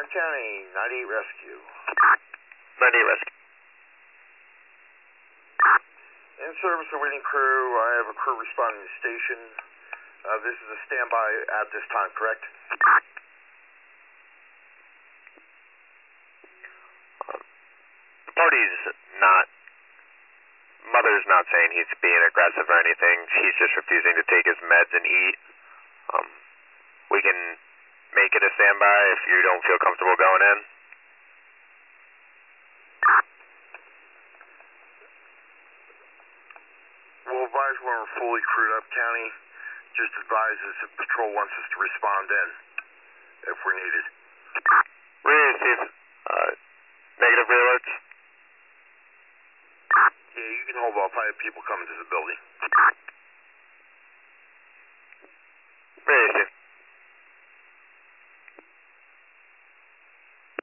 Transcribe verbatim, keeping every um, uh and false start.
Orange County, ninety-eight Rescue. ninety-eight Rescue. In service of waiting crew, I have a crew responding to the station. Uh, this is a standby at this time, correct? Um, the party's not, Mother's not saying he's being aggressive or anything. He's just refusing to take his meds and eat. Um, we can make it a standby if you don't feel comfortable going in. We'll advise when we're fully crewed up, County. Just advise us if patrol wants us to respond in, if we're needed. Really receive uh, negative alerts. Yeah, you can hold off. I have people coming to the building. Really receive.